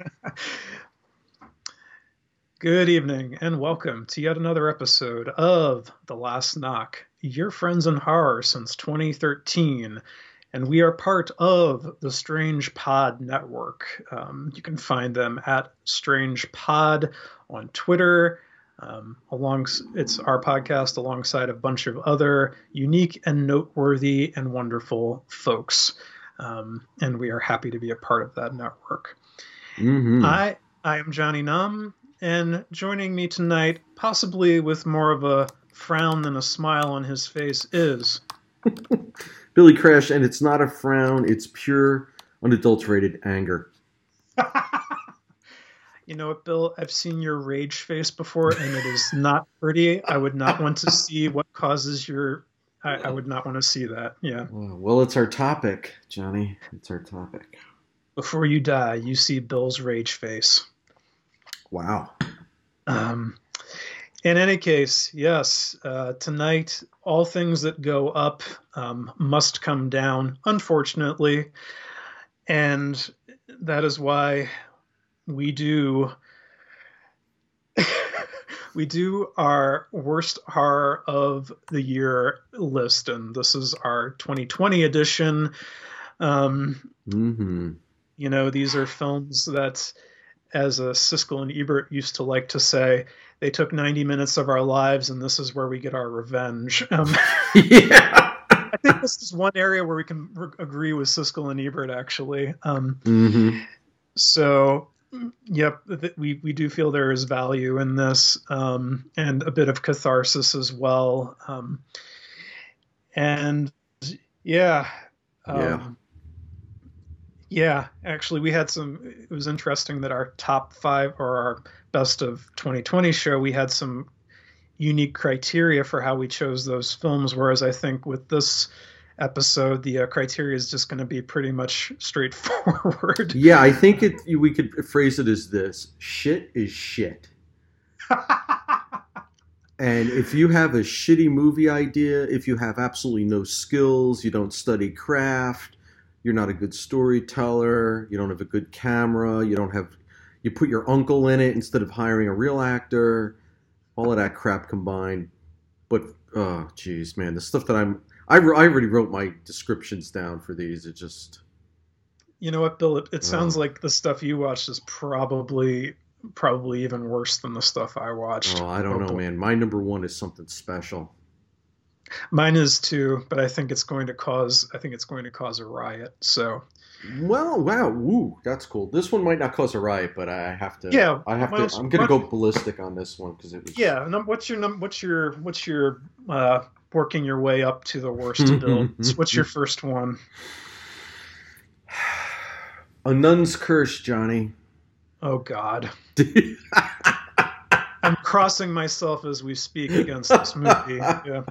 Good evening and welcome to yet another episode of The Last Knock, your friends in horror since 2013. And we are part of the Strange Pod Network. You can find them at Strange Pod on Twitter. It's our podcast alongside a bunch of other unique and noteworthy and wonderful folks. And we are happy to be a part of that network. Mm-hmm. I am Johnny Num. And joining me tonight, possibly with more of a frown than a smile on his face, is Billy Crash, and it's not a frown, it's pure, unadulterated anger. You know what, Bill? I've seen your rage face before, and it is not pretty. I would not want to see what causes your... I would not want to see that, yeah. Well, it's our topic, Johnny. It's our topic. Before you die, you see Bill's rage face. Wow. In any case, yes, tonight, all things that go up must come down, unfortunately. And that is why we do our worst horror of the year list. And this is our 2020 edition. Mm-hmm. You know, these are films that, as Siskel and Ebert used to like to say, they took 90 minutes of our lives, and this is where we get our revenge. Yeah. I think this is one area where we can agree with Siskel and Ebert, actually. Mm-hmm. So, yep, we do feel there is value in this, and a bit of catharsis as well. And yeah. Yeah, actually, we had it was interesting that our top 5 or our best of 2020 show, we had some unique criteria for how we chose those films. Whereas I think with this episode, the criteria is just going to be pretty much straightforward. Yeah, I think we could phrase it as this: shit is shit. And if you have a shitty movie idea, if you have absolutely no skills, you don't study craft, you're not a good storyteller, you don't have a good camera, you put your uncle in it instead of hiring a real actor, all of that crap combined. But, oh, geez, man, the stuff that I already wrote my descriptions down for these. It just... You know what, Bill? It sounds like the stuff you watched is probably even worse than the stuff I watched. Oh, I don't know, man. My number 1 is something special. Mine is too, but I think it's going to cause a riot. So, well, wow, woo, that's cool. This one might not cause a riot, but I have to. Yeah, I'm gonna go ballistic on this one because it was. Yeah, what's your working your way up to the worst Bill? What's your first one? A Nun's Curse, Johnny. Oh God. I'm crossing myself as we speak against this movie. Yeah.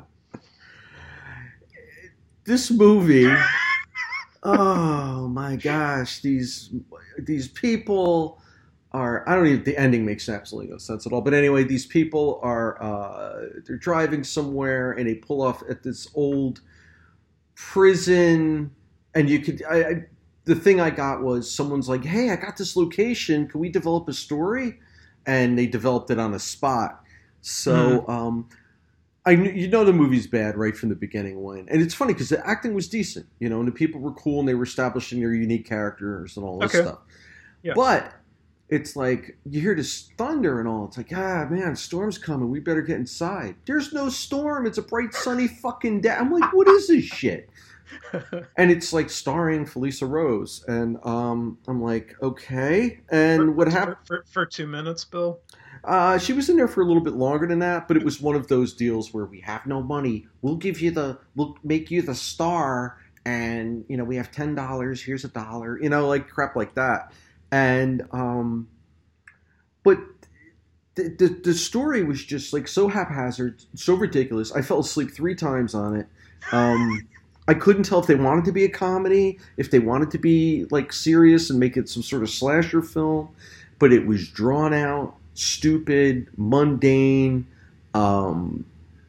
This movie, oh my gosh, these people are, I don't even, the ending makes absolutely no sense at all. But anyway, these people are, they're driving somewhere and they pull off at this old prison. And the thing I got was someone's like, hey, I got this location. Can we develop a story? And they developed it on the spot. So, the movie's bad right from the beginning and it's funny because the acting was decent, and the people were cool and they were establishing their unique characters and all this stuff. Yeah. But it's like you hear this thunder and all. It's like, man, storm's coming. We better get inside. There's no storm. It's a bright, sunny fucking day. I'm like, what is this shit? And it's like starring Felissa Rose, and I'm like, okay. And what happened for 2 minutes, Bill? She was in there for a little bit longer than that, but it was one of those deals where we have no money. We'll make you the star, and we have $10. Here's $1. Like crap like that. And but the story was just like so haphazard, so ridiculous. I fell asleep 3 times on it. I couldn't tell if they wanted to be a comedy, if they wanted to be like serious and make it some sort of slasher film, but it was drawn out, stupid, mundane,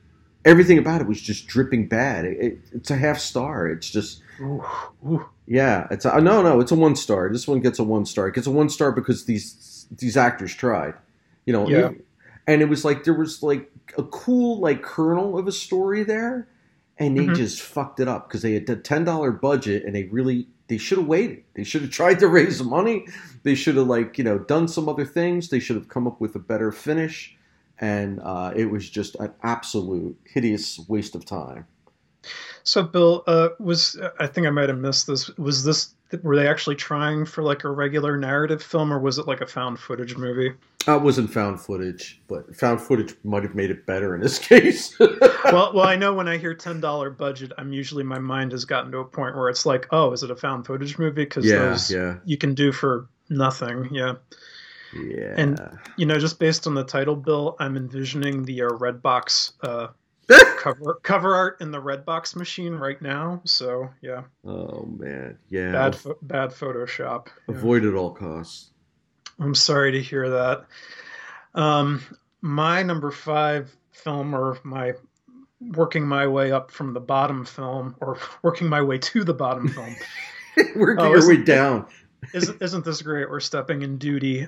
everything about it was just dripping bad. It's a half star. It's just Ooh, ooh. yeah. It's a, no, it's a 1 star. This one gets a 1 star. It gets a 1 star because these actors tried, Yeah. and it was like there was like a cool like kernel of a story there, and they Mhm. just fucked it up because they had a $10 budget and they should have waited. They should have tried to raise the money. They should have done some other things. They should have come up with a better finish, and it was just an absolute hideous waste of time. So, Bill, I think I might have missed this. Were they actually trying for like a regular narrative film, or was it like a found footage movie? It wasn't found footage, but found footage might have made it better in this case. Well, I know when I hear $10 budget, my mind has gotten to a point where it's like, oh, is it a found footage movie? Because Yeah, those yeah, you can do for nothing. Yeah. And yeah. just based on the title, Bill, I'm envisioning the Redbox cover art in the Redbox machine right now. So yeah, Oh man, yeah. bad Photoshop. Yeah. Avoid at all costs. I'm sorry to hear that. Um, my number 5 film, or my working my way up from the bottom film, or working my way to the bottom film. Working Oh, your way down. Isn't this great? We're stepping in duty.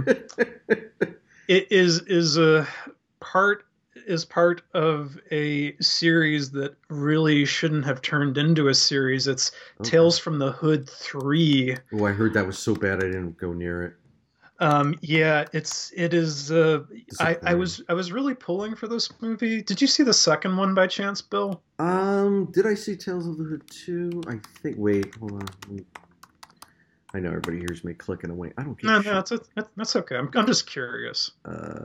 It is a part is part of a series that really shouldn't have turned into a series. It's Okay. Tales from the Hood 3. Oh, I heard that was so bad I didn't go near it. Yeah, it is. I was really pulling for this movie. Did you see the second one by chance, Bill? Did I see Tales of the Hood 2? I think. Wait, hold on. I know everybody hears me clicking away. I don't give No, a shit. that's okay. I'm just curious.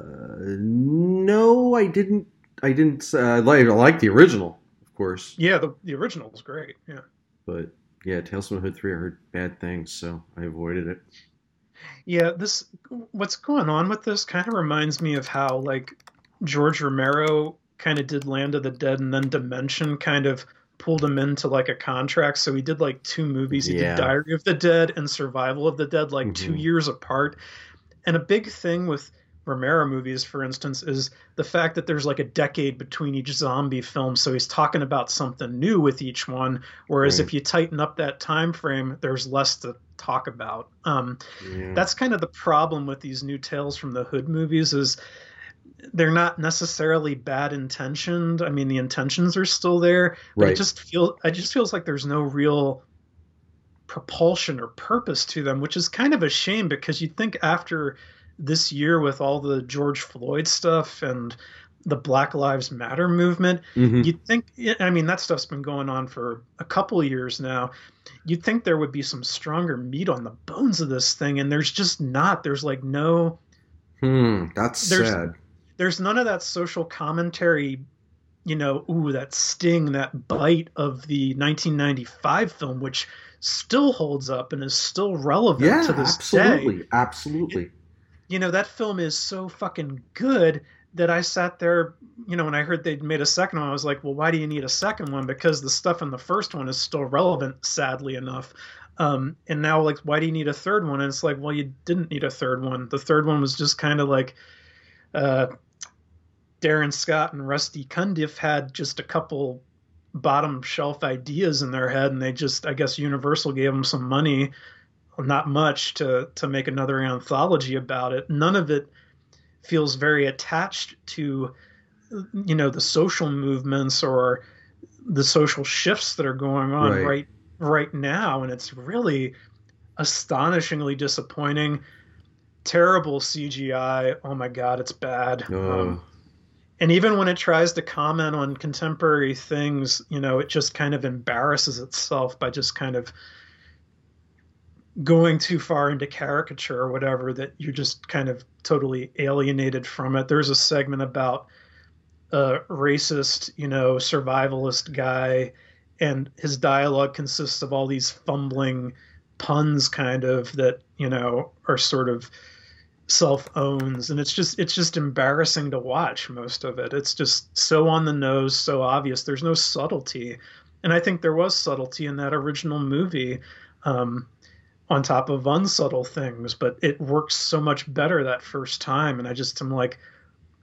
No, I didn't. I didn't. I like the original, of course, Yeah, the original was great. Yeah. but yeah, Tales from the Hood 3. I heard bad things, so I avoided it. Yeah, what's going on with this kind of reminds me of how like George Romero kind of did Land of the Dead, and then Dimension kind of pulled him into like a contract. So he did like 2 movies. He Yeah. did Diary of the Dead and Survival of the Dead like 2 Mhm. years apart. And a big thing with Romero movies, for instance, is the fact that there's like a decade between each zombie film. So he's talking about something new with each one. Whereas Right. if you tighten up that time frame, there's less to talk about. Yeah. That's kind of the problem with these new Tales from the Hood movies is they're not necessarily bad intentioned. I mean, the intentions are still there, but Right. it just feels like there's no real propulsion or purpose to them, which is kind of a shame because you'd think after this year with all the George Floyd stuff and the Black Lives Matter movement, Mhm. you'd think, I mean, that stuff's been going on for a couple of years now. You'd think there would be some stronger meat on the bones of this thing, and there's just not. There's like no, That's there's sad. there's none of that social commentary, ooh, that sting, that bite of the 1995 film, which still holds up and is still relevant Yeah, to this absolutely, day. absolutely. That film is so fucking good that I sat there, when I heard they'd made a second one, I was like, well, why do you need a second one? Because the stuff in the first one is still relevant, sadly enough. And now, like, why do you need a third one? And it's like, well, you didn't need a third one. The third one was just kind of like, Darren Scott and Rusty Cundiff had just a couple bottom shelf ideas in their head, and they just, I guess Universal gave them some money, not much, to make another anthology about it. None of it feels very attached to the social movements or the social shifts that are going on right now, and it's really astonishingly disappointing. Terrible CGI. Oh my god, it's bad. And even when it tries to comment on contemporary things, it just kind of embarrasses itself by just kind of going too far into caricature or whatever, that you're just kind of totally alienated from it. There's a segment about a racist, survivalist guy, and his dialogue consists of all these fumbling puns kind of that, are sort of self-owns, and it's just embarrassing to watch. Most of it, it's just so on the nose, so obvious. There's no subtlety, and I think there was subtlety in that original movie, on top of unsubtle things, but it works so much better that first time. And I just am like,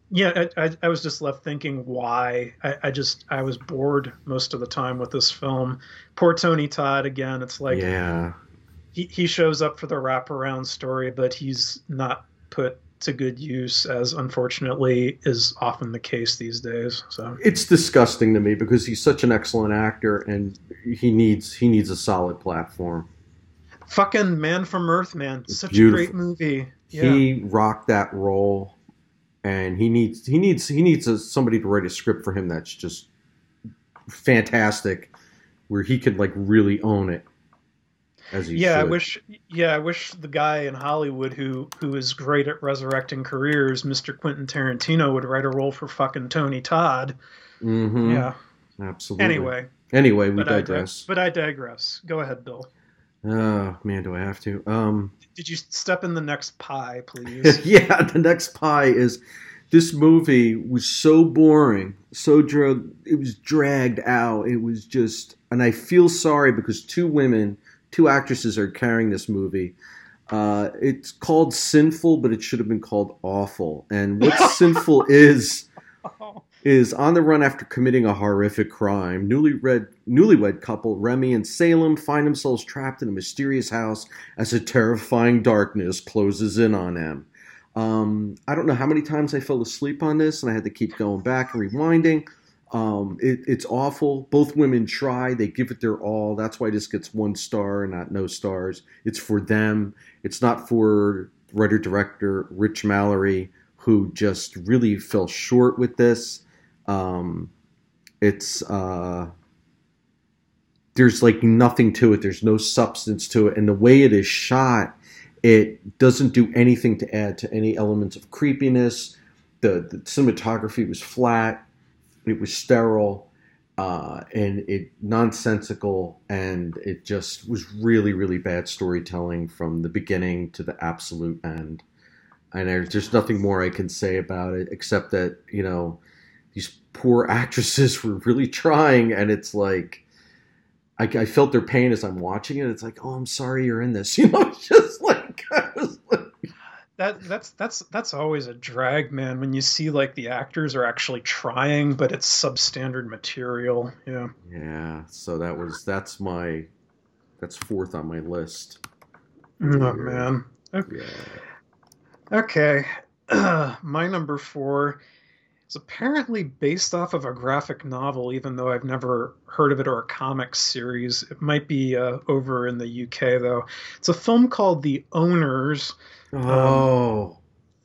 Yeah, I was just left thinking why. I was bored most of the time with this film. Poor Tony Todd again. It's like Yeah. he shows up for the wraparound story, but he's not put to good use, as unfortunately is often the case these days. So It's disgusting to me because he's such an excellent actor and he needs a solid platform. fucking Man from Earth, man, such a great Beautiful. movie. Yeah. He rocked that role, and he needs somebody to write a script for him that's just fantastic, where he could like really own it as he Yeah, I should. wish. Yeah, I wish the guy in Hollywood who is great at resurrecting careers, Mr. Quentin Tarantino, would write a role for fucking Tony Todd. Mm-hmm. Yeah. Absolutely. Anyway, Anyway, we but digress. but I digress. Go ahead, Bill. Oh man, do I have to? Did you step in the next pie, please? Yeah, the next pie is this movie was so boring, so it was dragged out. It was just, and I feel sorry because two actresses are carrying this movie. It's called Sinful, but it should have been called Awful. And what Sinful is on the run after committing a horrific crime. Newlywed couple Remy and Salem find themselves trapped in a mysterious house as a terrifying darkness closes in on them. I don't know how many times I fell asleep on this, and I had to keep going back and rewinding. It's awful. Both women try; they give it their all. That's why this gets 1 star and not no stars. It's for them. It's not for writer director Rich Mallory, who just really fell short with this. Um, it's There's like nothing to it. There's no substance to it, and the way it is shot, it doesn't do anything to add to any elements of creepiness. The cinematography was flat. It was sterile, and it nonsensical, and it just was really, really bad storytelling from the beginning to the absolute end. And there's just nothing more I can say about it except that these poor actresses were really trying, and it's like I felt their pain as I'm watching it. It's like, oh, I'm sorry you're in this. It's just like, I was like, That's always a drag, man, when you see like the actors are actually trying, but it's substandard material. Yeah. yeah. So that's fourth on my list for the Oh year. man. Yeah. Okay. My number four is apparently based off of a graphic novel, even though I've never heard of it, or a comic series. It might be over in the UK though. It's a film called The Owners. Um, Oh.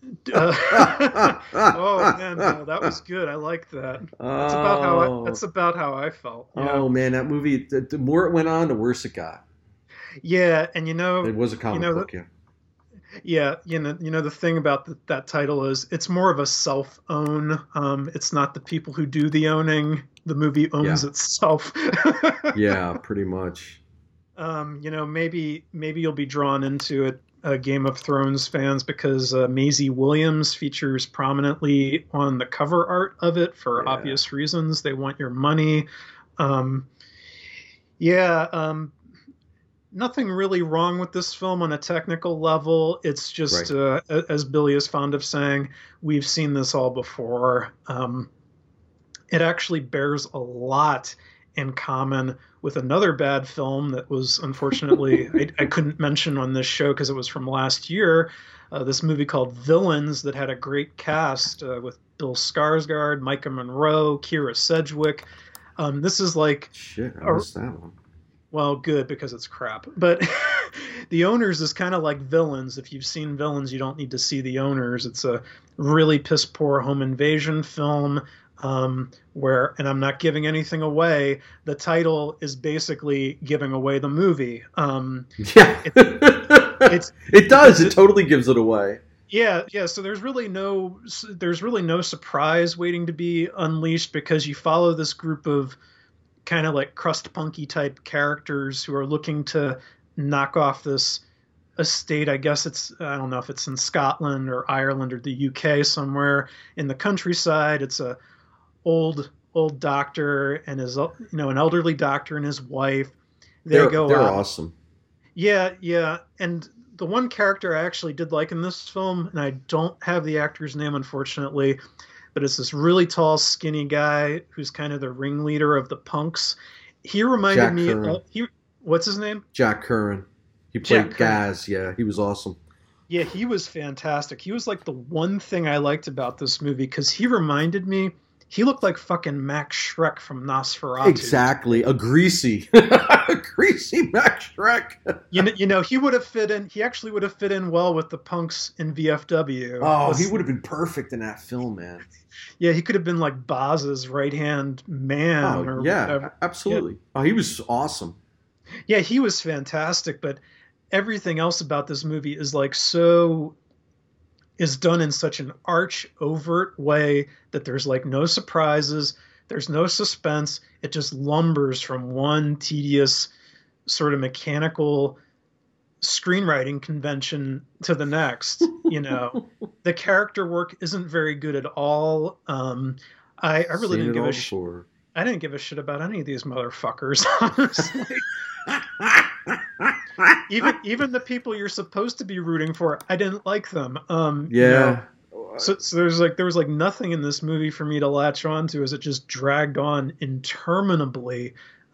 oh man, no, that was good. I like that. Oh. That's about how I felt. Yeah. Oh man, that movie. The more it went on, the worse it got. Yeah, and It was a you comic know, book, yeah. yeah, the thing about that title is it's more of a self-own. It's not the people who do the owning. The movie owns Yeah. itself. Yeah, pretty much. Maybe you'll be drawn into it, Game of Thrones fans, because Maisie Williams features prominently on the cover art of it for Yeah. obvious reasons. They want your money. Um, yeah, nothing really wrong with this film on a technical level. It's Right. just, as Billy is fond of saying, we've seen this all before. It actually bears a lot in common with another bad film that was unfortunately I couldn't mention on this show because it was from last year. This movie called Villains that had a great cast with Bill Skarsgård, Micah Monroe, Kira Sedgwick. This is like Shit, I a, missed that one. well, good because it's crap. But The Owners is kind of like Villains. If you've seen Villains, you don't need to see The Owners. It's a really piss poor home invasion film where, and I'm not giving anything away, the title is basically giving away the movie. Yeah. It, it's It does. because It totally gives it away. yeah, yeah. So there's really no surprise waiting to be unleashed because you follow this group of kind of like crust punky type characters who are looking to knock off this estate. I guess I don't know if it's in Scotland or Ireland or the UK somewhere in the countryside. It's a old doctor and an elderly doctor and his wife. They They're go they're out. awesome. Yeah, yeah. And the one character I actually did like in this film, and I don't have the actor's name unfortunately, but it's this really tall, skinny guy who's kind of the ringleader of the punks. He reminded Jack me Curran. of what's his name? Jack Curran. He Jack played Curran. Gaz. Yeah, he was awesome. Yeah, he was fantastic. He was like the one thing I liked about this movie because he reminded me. He looked like fucking Max Shrek from Nosferatu. Exactly, a greasy, a greasy Max Shrek. You know, he would have fit in. He actually would have fit in well with the punks in VFW. Oh, he would have been perfect in that film, man. Yeah, he could have been like Boz's right hand man. Oh, or yeah, whatever. absolutely. Yeah. Oh, he was awesome. Yeah, he was fantastic. But everything else about this movie is like so. Is done in such an arch, overt way that there's like no surprises, there's no suspense. It just lumbers from one tedious, sort of mechanical screenwriting convention to the next. You know, the character work isn't very good at all. I really didn't give a shit. I didn't give a shit about any of these motherfuckers, honestly. Even the people you're supposed to be rooting for, I didn't like them. Yeah. You know, so there was like nothing in this movie for me to latch on to as it just dragged on interminably.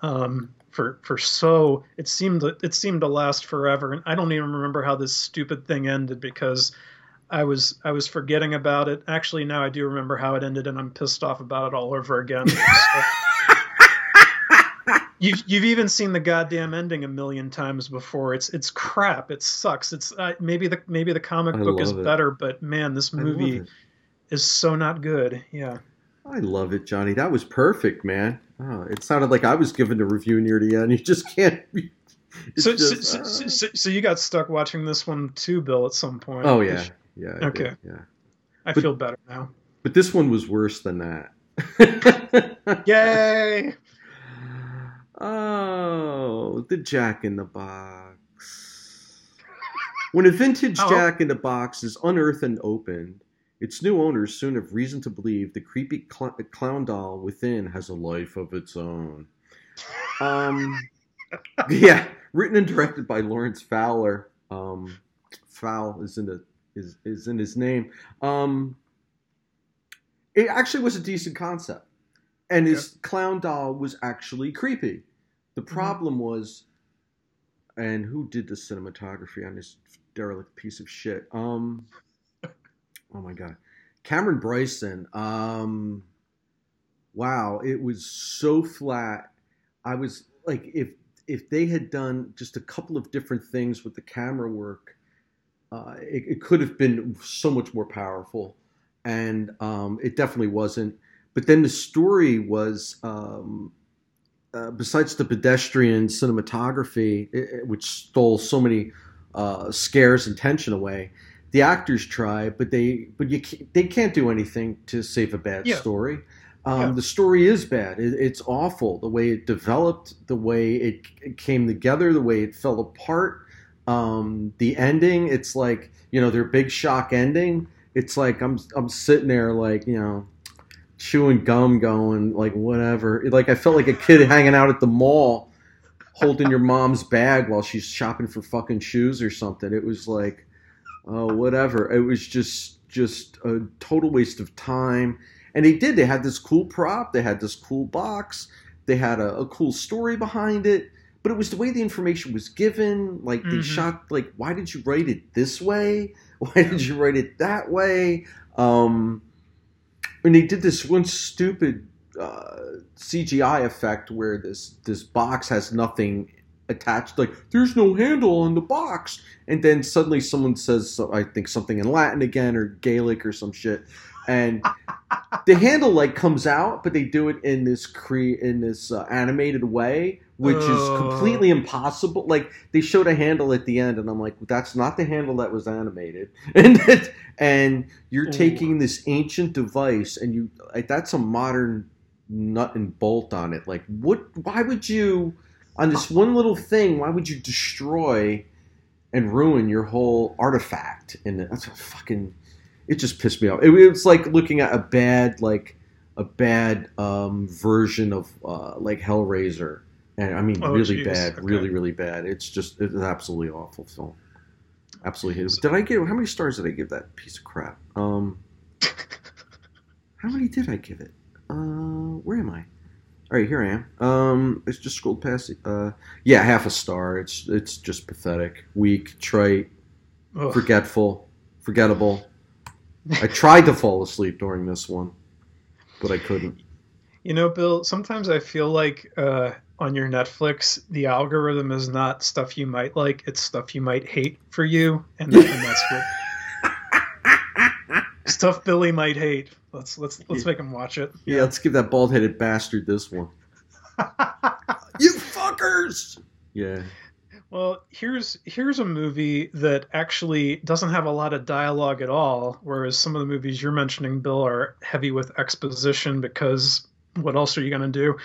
It seemed to last forever, and I don't even remember how this stupid thing ended because I was forgetting about it. Actually, now I do remember how it ended, and I'm pissed off about it all over again. So, You've even seen the goddamn ending a million times before. It's crap. It sucks. It's maybe the comic book is better, but man, this movie is so not good. Yeah. I love it, Johnny. That was perfect, man. Oh, it sounded like I was giving the review near the end. You just can't. So you got stuck watching this one too, Bill, at some point. Oh yeah, yeah. Okay. Yeah. I feel better now. But this one was worse than that. Yay! Oh, the Jack in the Box. When a vintage Jack in the Box is unearthed and opened, its new owners soon have reason to believe the creepy clown doll within has a life of its own. Yeah, written and directed by Lawrence Fowler. Fowl is in his name. It actually was a decent concept. And his clown doll was actually creepy. The problem was, and who did the cinematography on this derelict piece of shit? Oh my God. Cameron Bryson. Wow, it was so flat. I was like, if they had done just a couple of different things with the camera work, it could have been so much more powerful. And it definitely wasn't. But then the story was, besides the pedestrian cinematography, which stole so many scares and tension away, the actors try, but they can't do anything to save a bad story. The story is bad. It's awful. The way it developed, the way it came together, the way it fell apart. The ending, it's like, their big shock ending. It's like I'm sitting there like, chewing gum going like whatever. Like I felt like a kid hanging out at the mall holding your mom's bag while she's shopping for fucking shoes or something. It was like, oh, whatever. It was just a total waste of time. And they had this cool prop. They had this cool box. They had a cool story behind it. But it was the way the information was given. Like they shot, like, why did you write it this way? Why did you write it that way? And they did this one stupid CGI effect where this box has nothing attached. Like, there's no handle on the box. And then suddenly someone says, I think something in Latin again or Gaelic or some shit. And the handle like comes out, but they do it in this animated way, which is completely impossible. Like they showed a handle at the end, and I'm like, that's not the handle that was animated. And you're taking this ancient device, and that's a modern nut and bolt on it. Like, what? Why would you, on this one little thing? Why would you destroy and ruin your whole artifact? And that's a fucking. It just pissed me off. It was like looking at a bad version of like Hellraiser, and I mean really bad, really bad. It's an absolutely awful film. Absolutely hate it. Did I give? How many stars did I give that piece of crap? How many did I give it? Where am I? All right, here I am. It's just scrolled past it. Yeah, half a star. It's just pathetic, weak, trite, Ugh. forgettable. I tried to fall asleep during this one, but I couldn't. You know, Bill, sometimes I feel like on your Netflix, the algorithm is not stuff you might like, it's stuff you might hate for you, and that's what stuff Billy might hate. Let's make him watch it. Yeah, let's give that bald-headed bastard this one. You fuckers! Yeah. Well, here's a movie that actually doesn't have a lot of dialogue at all, whereas some of the movies you're mentioning, Bill, are heavy with exposition because what else are you going to do?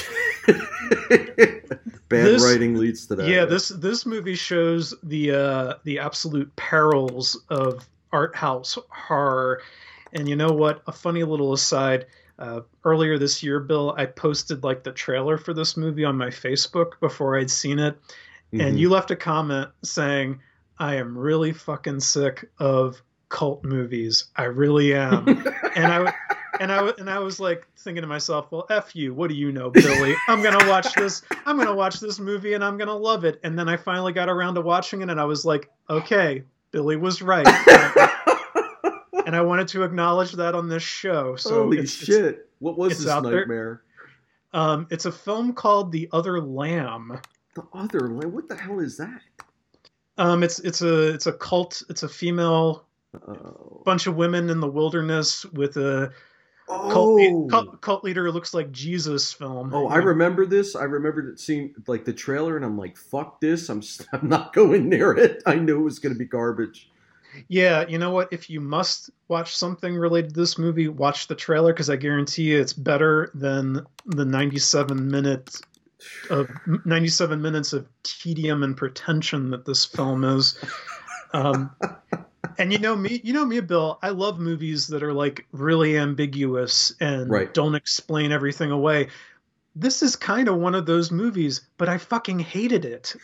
Bad writing leads to that. Yeah, this movie shows the absolute perils of art house horror. And you know what? A funny little aside. Earlier this year, Bill, I posted like the trailer for this movie on my Facebook before I'd seen it. And you left a comment saying, I am really fucking sick of cult movies. I really am. and I was like thinking to myself, well, F you. What do you know, Billy? I'm going to watch this movie and I'm going to love it. And then I finally got around to watching it and I was like, okay, Billy was right. And I wanted to acknowledge that on this show. So holy shit. What was this nightmare? It's a film called The Other Lamb. The Other Lamb? What the hell is that? It's a cult. It's a female bunch of women in the wilderness with a cult leader who looks like Jesus film. Oh, I remember this. I remembered it seemed like the trailer, and I'm like, fuck this. I'm not going near it. I knew it was going to be garbage. Yeah, you know what? If you must watch something related to this movie, watch the trailer because I guarantee you it's better than the 97 minutes of tedium and pretension that this film is. And you know me, Bill. I love movies that are like really ambiguous and don't explain everything away. This is kind of one of those movies, but I fucking hated it.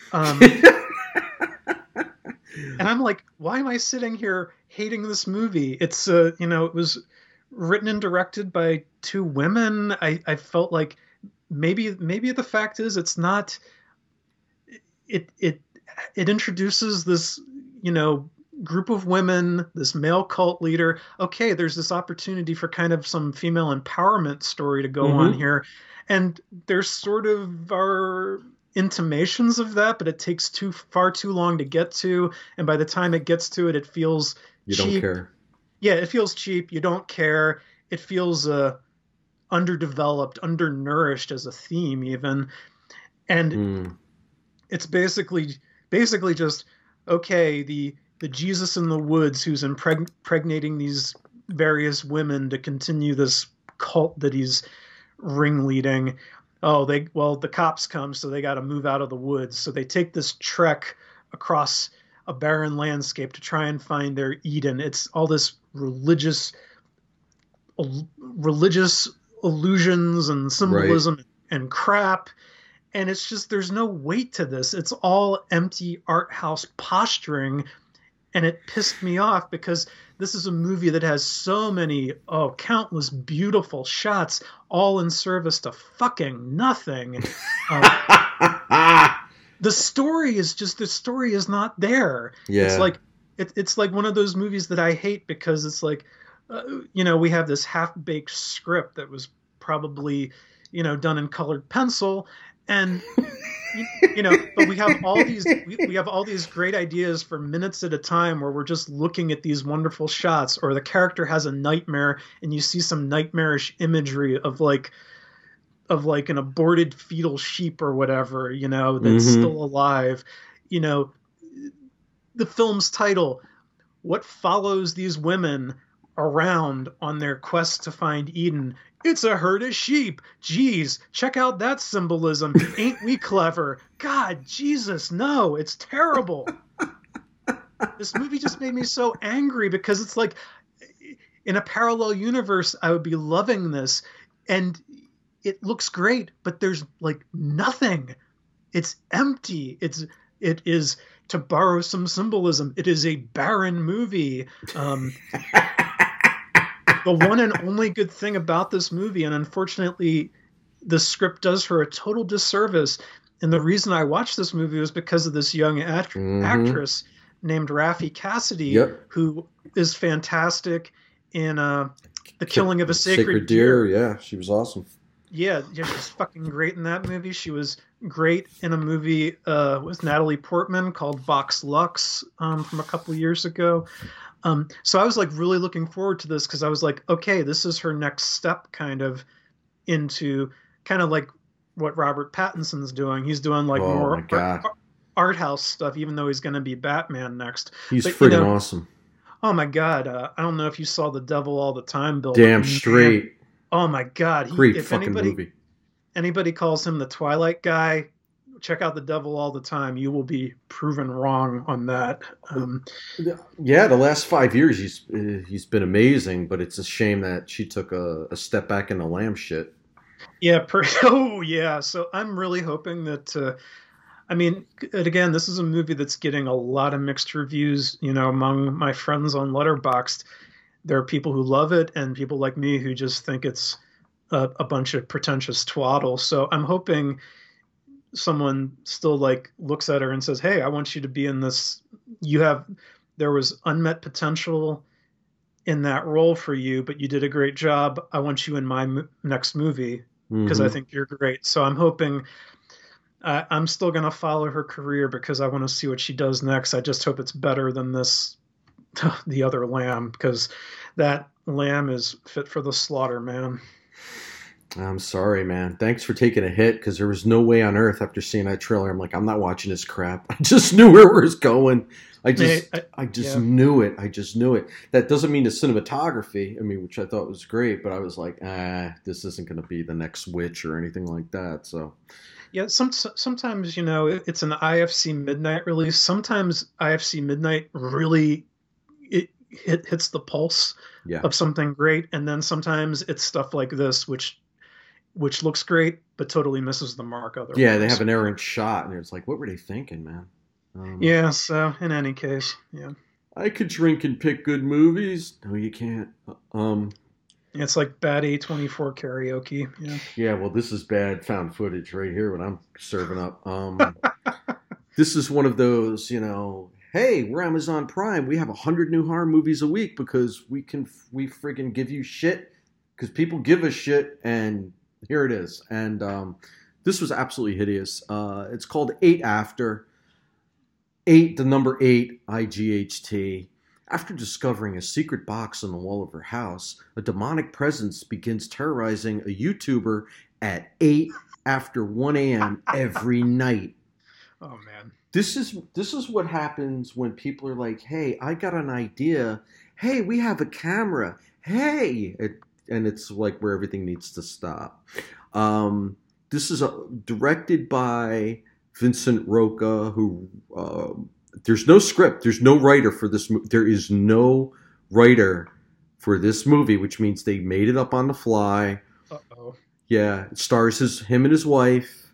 And I'm like, why am I sitting here hating this movie? It's it was written and directed by two women. I felt like maybe the fact is it's not. It introduces this group of women, this male cult leader. Okay, there's this opportunity for kind of some female empowerment story to go on here, and there's sort of our intimations of that, but it takes far too long to get to, and by the time it gets to it, it feels you cheap. Don't care. Yeah, it feels cheap. You don't care. It feels underdeveloped, undernourished as a theme, even, and it's basically just okay. The Jesus in the woods who's impregnating these various women to continue this cult that he's ringleading. Oh, the cops come, so they got to move out of the woods. So they take this trek across a barren landscape to try and find their Eden. It's all this religious illusions and symbolism and crap. And it's just, there's no weight to this. It's all empty art house posturing. And it pissed me off because this is a movie that has so many, countless beautiful shots, all in service to fucking nothing. The story is not there. Yeah. It's like one of those movies that I hate because it's like, we have this half-baked script that was probably, done in colored pencil. And but we have all these great ideas for minutes at a time where we're just looking at these wonderful shots, or the character has a nightmare and you see some nightmarish imagery of like an aborted fetal sheep or whatever, that's still alive. The film's title, what follows these women around on their quest to find Eden? It's a herd of sheep. Geez, check out that symbolism. Ain't we clever? God, Jesus, no, it's terrible. This movie just made me so angry because it's like in a parallel universe, I would be loving this and it looks great, but there's like nothing. It's empty. It is to borrow some symbolism, it is a barren movie. The one and only good thing about this movie, and unfortunately, the script does her a total disservice. And the reason I watched this movie was because of this young actress named Raffi Cassidy, who is fantastic in The Killing of a Sacred Deer. Yeah, she was awesome. Yeah, she's fucking great in that movie. She was great in a movie with Natalie Portman called Vox Lux from a couple of years ago. So I was like really looking forward to this because I was like, okay, this is her next step kind of into kind of like what Robert Pattinson's doing. He's doing like more art house stuff, even though he's going to be Batman next. He's friggin' awesome. Oh my God. I don't know if you saw The Devil All the Time, Bill. Damn straight. Oh my God. Great fucking movie. Anybody calls him the Twilight guy, check out The Devil All the Time. You will be proven wrong on that. Yeah, the last 5 years he's been amazing, but it's a shame that she took a step back in the lamb shit. Yeah. Oh yeah. So I'm really hoping that. I mean, again, this is a movie that's getting a lot of mixed reviews. You know, among my friends on Letterboxd, there are people who love it and people like me who just think it's a bunch of pretentious twaddle. So I'm hoping someone still like looks at her and says, "Hey, I want you to be in this. There was unmet potential in that role for you, but you did a great job. I want you in my next movie because I think you're great." So I'm hoping. I'm still going to follow her career because I want to see what she does next. I just hope it's better than the other lamb, because that lamb is fit for the slaughter, man. I'm sorry, man. Thanks for taking a hit, because there was no way on earth after seeing that trailer. I'm like, I'm not watching this crap. I just knew where it was going. I just knew it. I just knew it. That doesn't mean the cinematography, which I thought was great, but I was like, this isn't going to be the next Witch or anything like that. So. Yeah, sometimes, it's an IFC Midnight release. Sometimes IFC Midnight really hits the pulse of something great, and then sometimes it's stuff like this, which looks great but totally misses the mark otherwise. Yeah, they have an errant shot, and it's like, what were they thinking, man? Yeah, so in any case, yeah. I could drink and pick good movies. No, you can't. It's like bad A24 karaoke. Yeah. Yeah, well, this is bad found footage right here when I'm serving up. This is one of those, hey, we're Amazon Prime. We have 100 new horror movies a week because we friggin' give you shit because people give us shit, and here it is. And this was absolutely hideous. It's called 8 After. 8, the number 8, IGHT. After discovering a secret box on the wall of her house, a demonic presence begins terrorizing a YouTuber at 8 after 1 a.m. every night. Oh, man. This is what happens when people are like, hey, I got an idea. Hey, we have a camera. Hey. And it's like where everything needs to stop. This is directed by Vincent Roca, who... there's no script. There's no writer for this movie. There is no writer for this movie, which means they made it up on the fly. Uh-oh. Yeah, it stars him and his wife.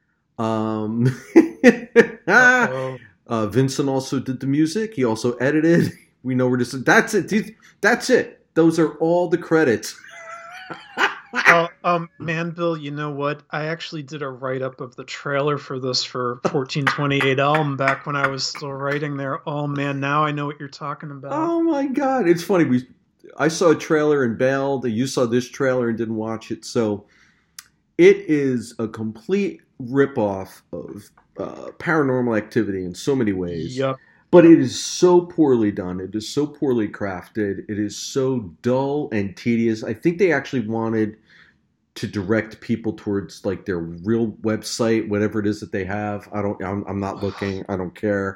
Vincent also did the music. He also edited. We know where this is. That's it. That's it. Those are all the credits. Man, Bill, you know what? I actually did a write-up of the trailer for this for 1428 Elm back when I was still writing there. Oh, man, now I know what you're talking about. Oh, my God. It's funny. I saw a trailer and bailed. You saw this trailer and didn't watch it. So it is a complete ripoff of Paranormal Activity in so many ways. Yep. But it is so poorly done. It is so poorly crafted. It is so dull and tedious. I think they actually wanted to direct people towards like their real website, whatever it is that they have. I'm not looking. I don't care.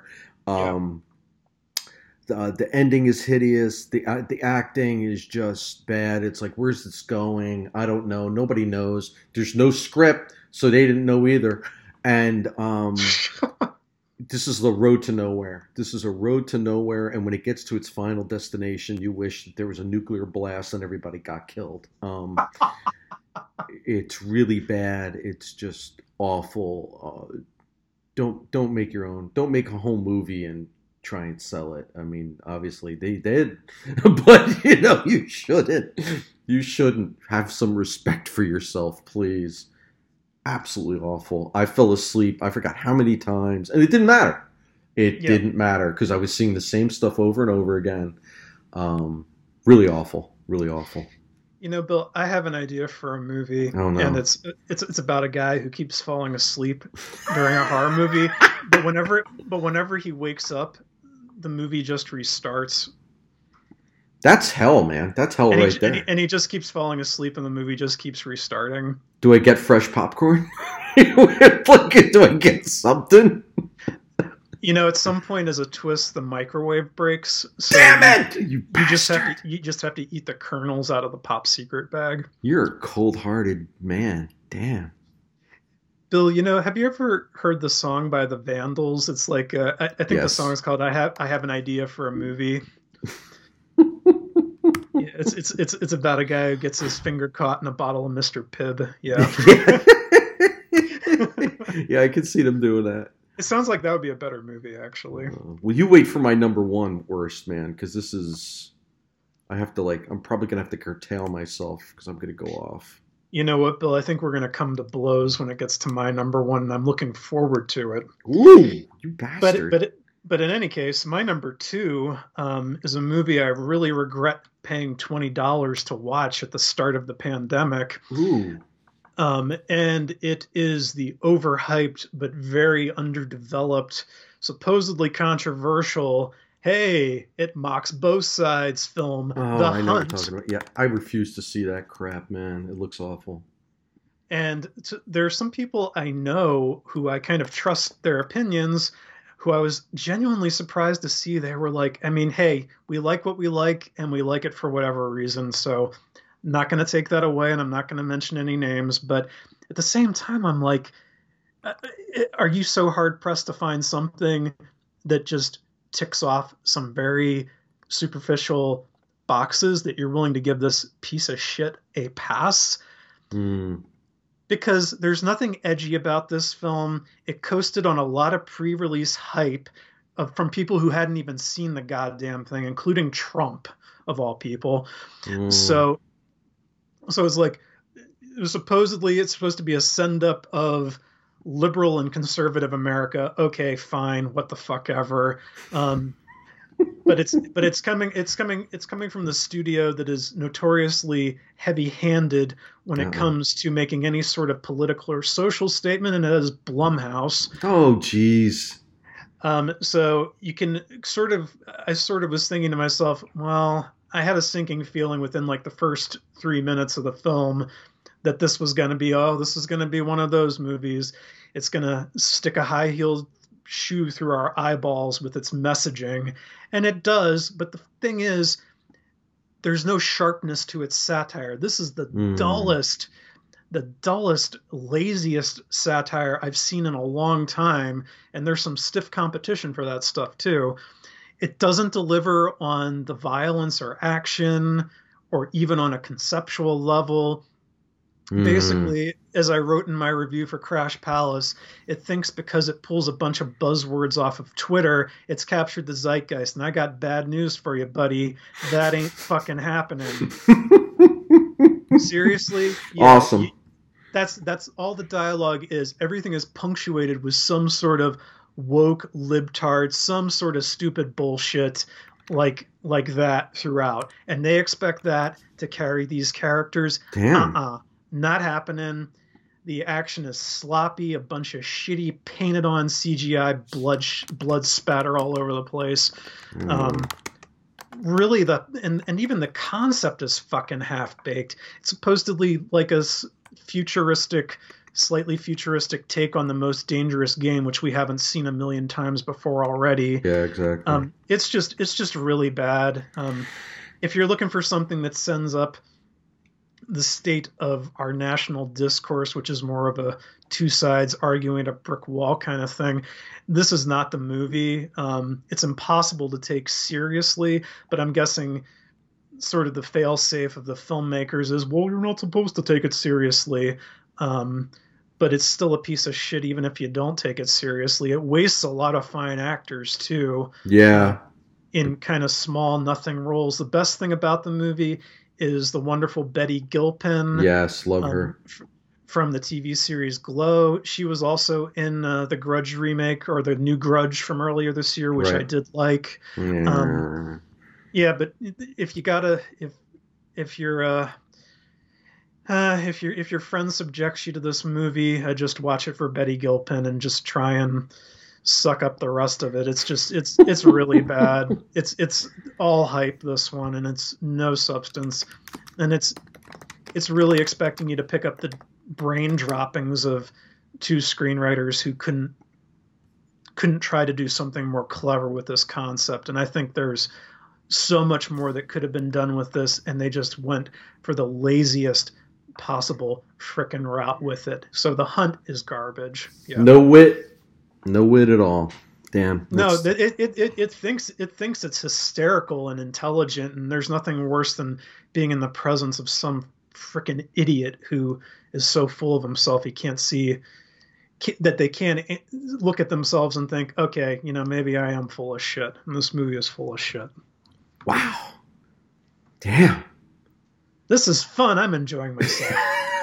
The ending is hideous. The acting is just bad. It's like, where's this going? I don't know. Nobody knows. There's no script, so they didn't know either. And this is the road to nowhere. This is a road to nowhere, and when it gets to its final destination, you wish that there was a nuclear blast and everybody got killed. It's really bad. It's just awful. don't make your own. Don't make a whole movie and try and sell it. I mean, obviously they did, but you shouldn't. You shouldn't. Have some respect for yourself, please. Absolutely awful. I fell asleep. I forgot how many times, and it didn't matter. It didn't matter because I was seeing the same stuff over and over again. Really awful. Really awful. Bill, I have an idea for a movie, Oh no. and it's about a guy who keeps falling asleep during a horror movie, but whenever he wakes up, the movie just restarts. That's hell, man. That's hell right there. And he just keeps falling asleep, and the movie just keeps restarting. Do I get fresh popcorn? Do I get something? At some point as a twist, the microwave breaks. So Damn it! You bastard. You just have to eat the kernels out of the Pop Secret bag. You're a cold-hearted man. Damn. Bill, have you ever heard the song by the Vandals? It's like I think the song is called "I Have an Idea for a Movie." Yeah, it's about a guy who gets his finger caught in a bottle of Mr. Pibb. Yeah. Yeah, I can see them doing that. It sounds like that would be a better movie, actually. Well, you wait for my number one worst, man, because this is. I'm probably gonna have to curtail myself because I'm gonna go off. You know what, Bill? I think we're gonna come to blows when it gets to my number one, and I'm looking forward to it. Ooh, you bastard! But in any case, my number two is a movie I really regret paying $20 to watch at the start of the pandemic. Ooh. And it is the overhyped but very underdeveloped, supposedly controversial, hey, it mocks both sides film, The I know what Hunt. you're talking about. Yeah, I refuse to see that crap, man. It looks awful. And there are some people I know who I kind of trust their opinions, who I was genuinely surprised to see they were like, I mean, hey, we like what we like, and we like it for whatever reason, so not going to take that away, and I'm not going to mention any names, but at the same time, I'm like, are you so hard-pressed to find something that just ticks off some very superficial boxes that you're willing to give this piece of shit a pass? Because there's nothing edgy about this film. It coasted on a lot of pre-release hype from people who hadn't even seen the goddamn thing, including Trump, of all people. So it's like, it's supposed to be a send-up of liberal and conservative America. Okay, fine, what the fuck ever. But it's coming from the studio that is notoriously heavy-handed when it comes to making any sort of political or social statement, and it is Blumhouse. Oh, jeez. So you can I sort of was thinking to myself, well, I had a sinking feeling within like the first 3 minutes of the film that this was going to be, this is going to be one of those movies. It's going to stick a high-heeled shoe through our eyeballs with its messaging. And it does, but the thing is, there's no sharpness to its satire. This is the dullest, laziest satire I've seen in a long time, and there's some stiff competition for that stuff too. It doesn't deliver on the violence or action or even on a conceptual level. Basically, as I wrote in my review for Crash Palace, it thinks because it pulls a bunch of buzzwords off of Twitter, it's captured the zeitgeist. And I got bad news for you, buddy. That ain't fucking happening. Seriously? Yeah, awesome. That's all the dialogue is. Everything is punctuated with some sort of woke libtard, some sort of stupid bullshit like that throughout. And they expect that to carry these characters. Damn. Not happening. The action is sloppy, a bunch of shitty painted on CGI blood spatter all over the place. Really, and even the concept is fucking half baked. It's supposedly like a slightly futuristic take on The Most Dangerous Game, which we haven't seen a million times before already. Yeah, exactly. It's just really bad. If you're looking for something that sends up the state of our national discourse, which is more of a two sides arguing a brick wall kind of thing, this is not the movie. It's impossible to take seriously, but I'm guessing sort of the fail-safe of the filmmakers is, well, you're not supposed to take it seriously. but it's still a piece of shit even if you don't take it seriously. It wastes a lot of fine actors too. Yeah. In kind of small nothing roles. The best thing about the movie is the wonderful Betty Gilpin. Yes, love her. From the TV series Glow. She was also in the Grudge remake, or the new Grudge from earlier this year, which I did like. Yeah, but if you gotta, if your friend subjects you to this movie, just watch it for Betty Gilpin and just try and suck up the rest of it. It's really bad. It's all hype, this one, and it's no substance, and it's really expecting you to pick up the brain droppings of two screenwriters who couldn't try to do something more clever with this concept. And I think there's so much more that could have been done with this, and they just went for the laziest possible frickin' route with it. So The Hunt is garbage. Yeah. No wit at all. Damn. No, it thinks it's hysterical and intelligent, and there's nothing worse than being in the presence of some frickin' idiot who is so full of himself he can't see that they can't look at themselves and think, okay, maybe I am full of shit, and this movie is full of shit. Wow. Damn. This is fun. I'm enjoying myself.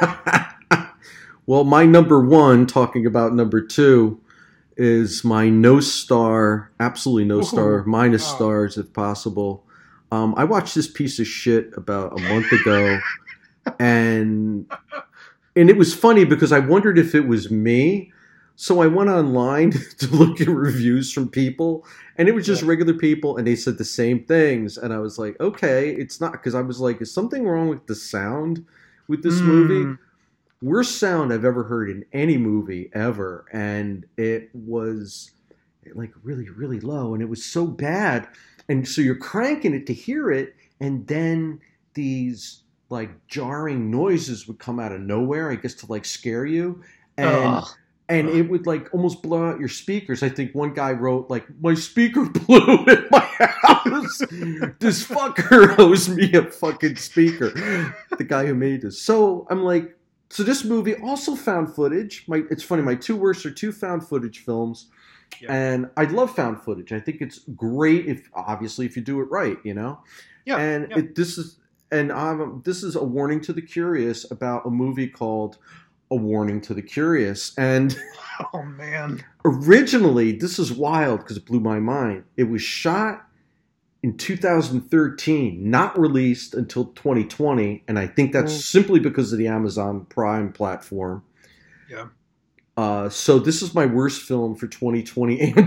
Well, my number one, talking about number two, is my no star, absolutely no star, minus stars if possible. I watched this piece of shit about a month ago, and it was funny because I wondered if it was me. So I went online to look at reviews from people, and it was just regular people, and they said the same things. And I was like, okay, it's not, because I was like, is something wrong with the sound with this movie? Worst sound I've ever heard in any movie ever. And it was like really, really low, and it was so bad. And so you're cranking it to hear it, and then these like jarring noises would come out of nowhere, I guess, to like scare you. And it would like almost blow out your speakers. I think one guy wrote like, my speaker blew in my house. This fucker owes me a fucking speaker. The guy who made this. So I'm like, so this movie also found footage. It's funny, my two worst are two found footage films. Yeah. And I love found footage. I think it's great if you do it right, Yeah. And this is a warning to the curious about a movie called A Warning to the Curious. And oh man, originally, this is wild because it blew my mind. It was shot in 2013, not released until 2020, and I think that's simply because of the Amazon Prime platform. Yeah. So this is my worst film for 2020 and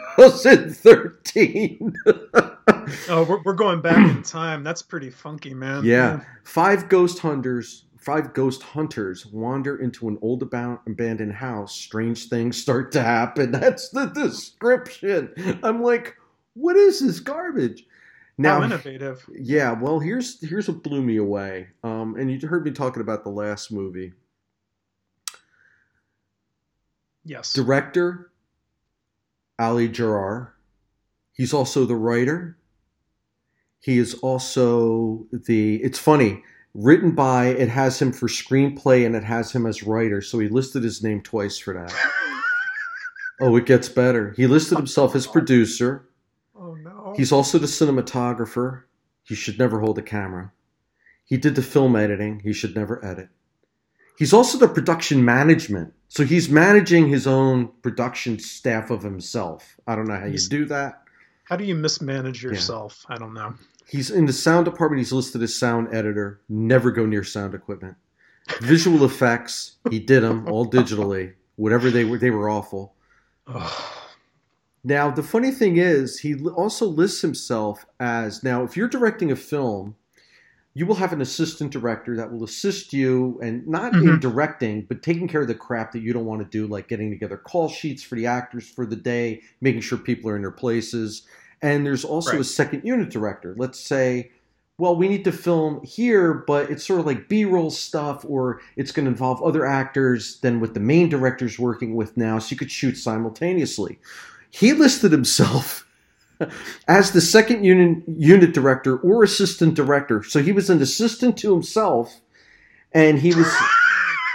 2013. Oh, we're going back in time. That's pretty funky, man. Yeah. Five ghost hunters wander into an old abandoned house. Strange things start to happen. That's the description. I'm like, what is this garbage? Now, how innovative. Yeah, well, here's what blew me away. And you heard me talking about the last movie. Yes. Director, Ali Jarrar. He's also the writer. He is also it's funny, written by, it has him for screenplay and it has him as writer. So he listed his name twice for that. Oh, it gets better. He listed himself as producer. Oh, no. He's also the cinematographer. He should never hold a camera. He did the film editing. He should never edit. He's also the production management. So he's managing his own production staff of himself. I don't know how you do that. How do you mismanage yourself? Yeah. I don't know. He's in the sound department. He's listed as sound editor. Never go near sound equipment. Visual effects. He did them all digitally. Whatever they were awful. Now, the funny thing is, he also lists himself as, now, if you're directing a film, you will have an assistant director that will assist you, and not in directing, but taking care of the crap that you don't want to do, like getting together call sheets for the actors for the day, making sure people are in their places. And there's also a second unit director. Let's say, well, we need to film here, but it's sort of like B-roll stuff, or it's going to involve other actors than what the main director's working with now, so you could shoot simultaneously. He listed himself as the second unit director or assistant director. So he was an assistant to himself, and he was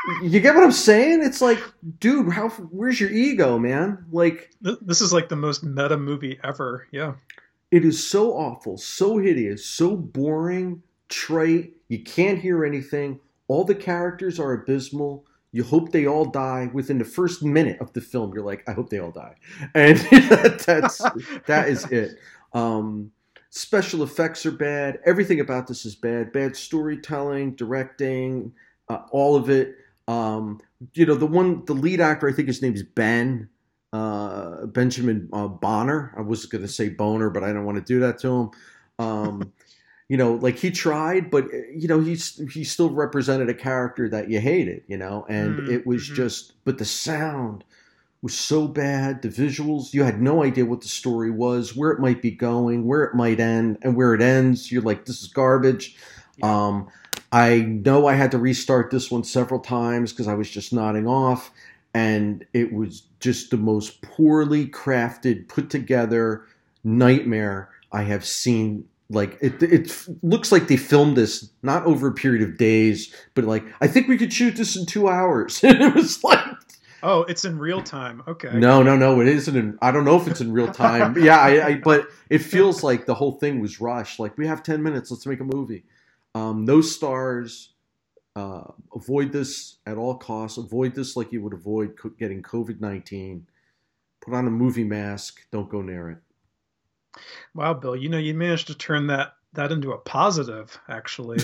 You get what I'm saying? It's like, dude, where's your ego, man? Like, This is like the most meta movie ever. Yeah. it is so awful, so hideous, so boring, trite. You can't hear anything. All the characters are abysmal. You hope they all die within the first minute of the film. You're like, I hope they all die, and that is it. Special effects are bad. Everything about this is bad. Bad storytelling, directing, all of it. The lead actor, I think his name is Benjamin Bonner. I was going to say Boner, but I don't want to do that to him. Like he tried, but he still represented a character that you hated, and it was just, but the sound was so bad. The visuals, you had no idea what the story was, where it might be going, where it might end, and where it ends. You're like, this is garbage. Yeah. I know I had to restart this one several times because I was just nodding off, and it was just the most poorly crafted, put together nightmare I have seen. Like it looks like they filmed this not over a period of days, but like, I think we could shoot this in 2 hours. And it was like, oh, it's in real time. Okay. No, it isn't. I don't know if it's in real time. Yeah, but it feels like the whole thing was rushed. Like, we have 10 minutes. Let's make a movie. No stars. Avoid this at all costs. Avoid this like you would avoid getting COVID-19. Put on a movie mask. Don't go near it. Wow, Bill, you managed to turn that into a positive, actually.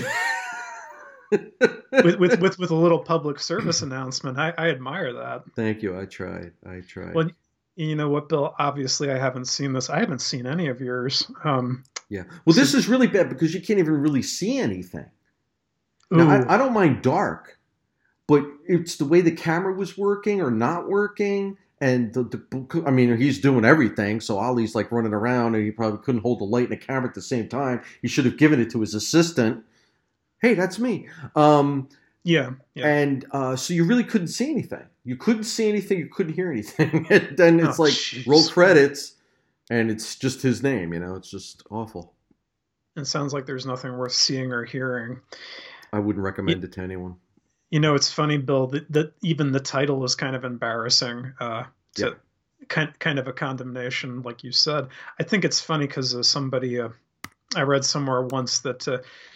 with a little public service announcement. I admire that. Thank you. I tried. Well, you know what, Bill? Obviously, I haven't seen this. I haven't seen any of yours. Yeah. Well, this is really bad because you can't even really see anything. Now, I don't mind dark, but it's the way the camera was working or not working. And he's doing everything. So Ollie's like running around, and he probably couldn't hold the light and the camera at the same time. He should have given it to his assistant. Hey, that's me. Yeah. And so you really couldn't see anything. You couldn't see anything. You couldn't hear anything. And then it's roll credits, and it's just his name. It's just awful. It sounds like there's nothing worth seeing or hearing. I wouldn't recommend it to anyone. It's funny, Bill, that even the title is kind of embarrassing. Kind of a condemnation, like you said. I think it's funny because somebody I read somewhere once that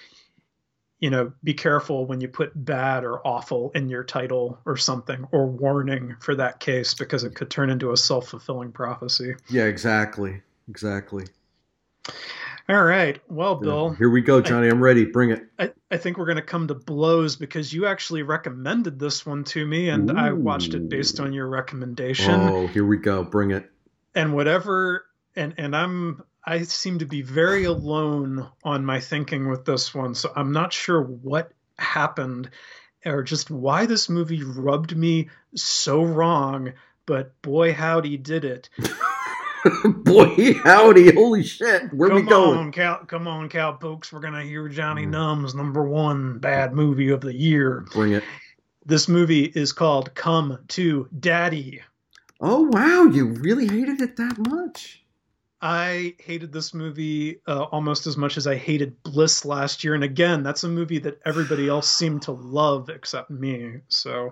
be careful when you put bad or awful in your title or something, or warning for that case, because it could turn into a self-fulfilling prophecy. Yeah, exactly. All right. Well, Bill. Here we go, Johnny. I'm ready. Bring it. I think we're going to come to blows because you actually recommended this one to me, and I watched it based on your recommendation. Oh, here we go. Bring it. And whatever, I seem to be very alone on my thinking with this one, so I'm not sure what happened or just why this movie rubbed me so wrong, but boy, howdy did it. Boy, howdy. Holy shit. Where we going? Come on, cowpokes. We're going to hear Johnny Numb's #1 bad movie of the year. Bring it. This movie is called Come to Daddy. Oh, wow. You really hated it that much? I hated this movie almost as much as I hated Bliss last year. And again, that's a movie that everybody else seemed to love except me. So,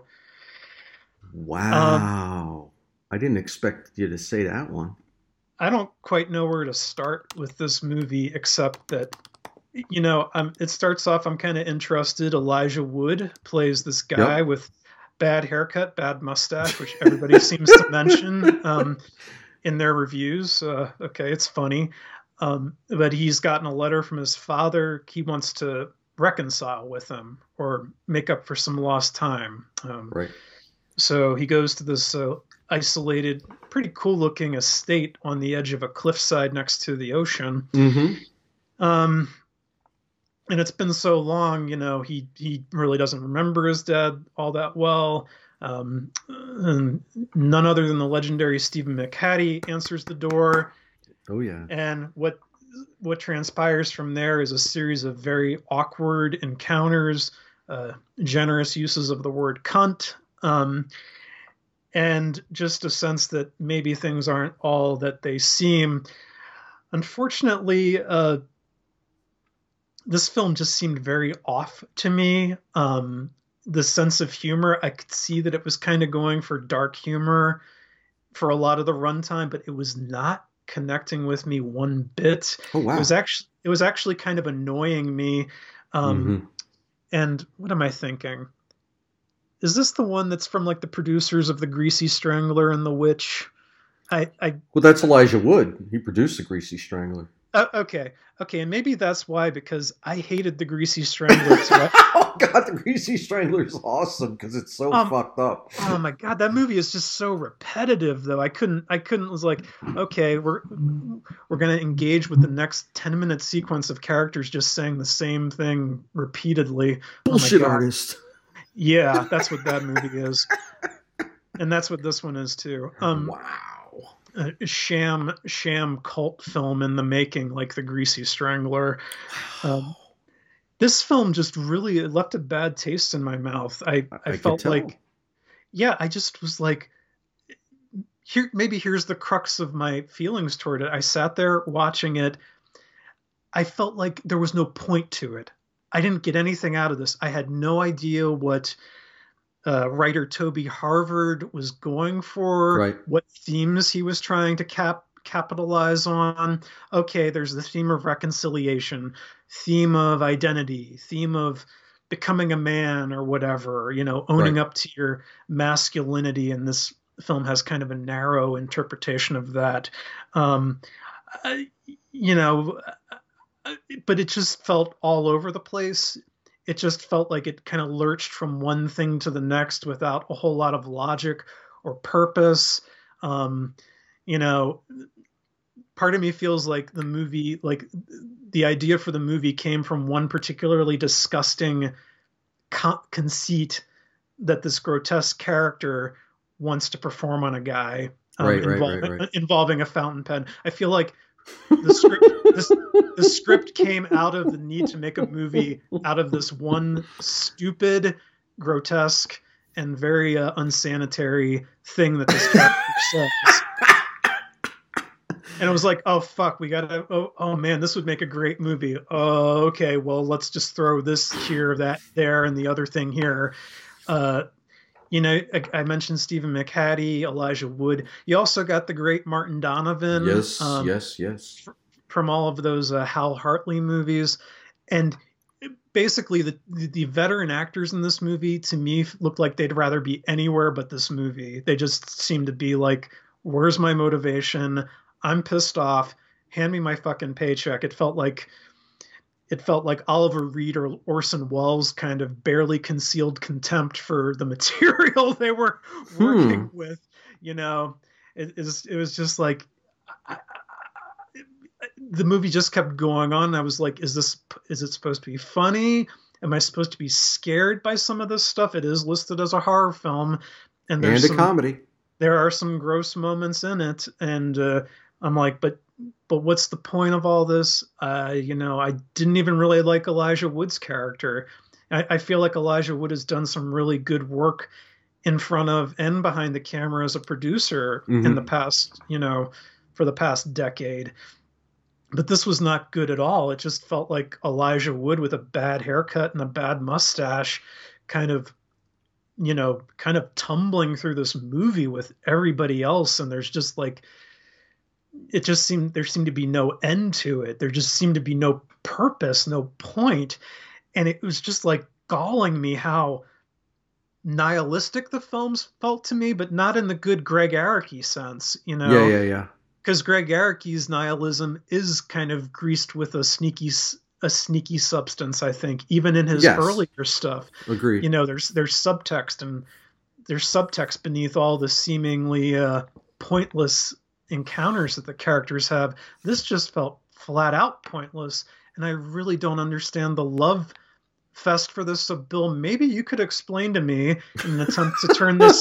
wow. I didn't expect you to say that one. I don't quite know where to start with this movie, except that, it starts off, I'm kind of interested. Elijah Wood plays this guy with bad haircut, bad mustache, which everybody seems to mention in their reviews. Okay, it's funny. But he's gotten a letter from his father. He wants to reconcile with him or make up for some lost time. Right. So he goes to this isolated, pretty cool looking estate on the edge of a cliffside next to the ocean. Mm-hmm. And it's been so long, he really doesn't remember his dad all that well. And none other than the legendary Stephen McHattie answers the door. Oh yeah. And what transpires from there is a series of very awkward encounters, generous uses of the word cunt, and just a sense that maybe things aren't all that they seem. Unfortunately, this film just seemed very off to me. the sense of humor. I could see that it was kind of going for dark humor for a lot of the runtime, but it was not connecting with me one bit. Oh wow. It was actually kind of annoying me. Mm-hmm. And what am I thinking? Is this the one that's from like the producers of The Greasy Strangler and The Witch? Well, that's Elijah Wood. He produced The Greasy Strangler. Okay, and maybe that's why, because I hated The Greasy Strangler too. Oh God, The Greasy Strangler is awesome because it's so fucked up. Oh my God, that movie is just so repetitive. Though I couldn't. Was like, okay, we're gonna engage with the next 10-minute sequence of characters just saying the same thing repeatedly. Bullshit artist. Yeah, that's what that movie is, and that's what this one is too. Wow. A sham cult film in the making, like The Greasy Strangler. This film just really left a bad taste in my mouth. I felt like, yeah, I just was like, here's the crux of my feelings toward it. I sat there watching it. I felt like there was no point to it. I didn't get anything out of this. I had no idea what writer Toby Harvard was going for, right. What themes he was trying to capitalize on. Okay, there's the theme of reconciliation, theme of identity, theme of becoming a man or whatever, owning right. up to your masculinity. And this film has kind of a narrow interpretation of that. But it just felt all over the place. It just felt like it kind of lurched from one thing to the next without a whole lot of logic or purpose. Part of me feels like the movie, like the idea for the movie came from one particularly disgusting conceit that this grotesque character wants to perform on a guy, involving a fountain pen. I feel like the script came out of the need to make a movie out of this one stupid, grotesque, and very unsanitary thing that this character says. And it was like, oh fuck, we gotta. Oh man, this would make a great movie. Oh, okay, well let's just throw this here, that there, and the other thing here. I mentioned Stephen McHattie, Elijah Wood. You also got the great Martin Donovan. Yes. From all of those Hal Hartley movies. And basically the veteran actors in this movie, to me, looked like they'd rather be anywhere but this movie. They just seemed to be like, where's my motivation? I'm pissed off. Hand me my fucking paycheck. It felt like Oliver Reed or Orson Welles kind of barely concealed contempt for the material they were working with. It was just like, the movie just kept going on. I was like, is it supposed to be funny? Am I supposed to be scared by some of this stuff? It is listed as a horror film, and there's a comedy. There are some gross moments in it, and I'm like, but what's the point of all this? I didn't even really like Elijah Wood's character. I feel like Elijah Wood has done some really good work in front of and behind the camera as a producer in the past, for the past decade. But this was not good at all. It just felt like Elijah Wood with a bad haircut and a bad mustache, kind of tumbling through this movie with everybody else. And there's just like, there seemed to be no end to it. There just seemed to be no purpose, no point. And it was just like galling me how nihilistic the films felt to me, but not in the good Greg Araki sense, Yeah. Because Greg Araki's nihilism is kind of greased with a sneaky substance, I think, even in his earlier stuff. Agreed. There's subtext, and there's subtext beneath all the seemingly pointless encounters that the characters have. This just felt flat out pointless, and I really don't understand the love fest for this. So Bill, maybe you could explain to me in an attempt to turn this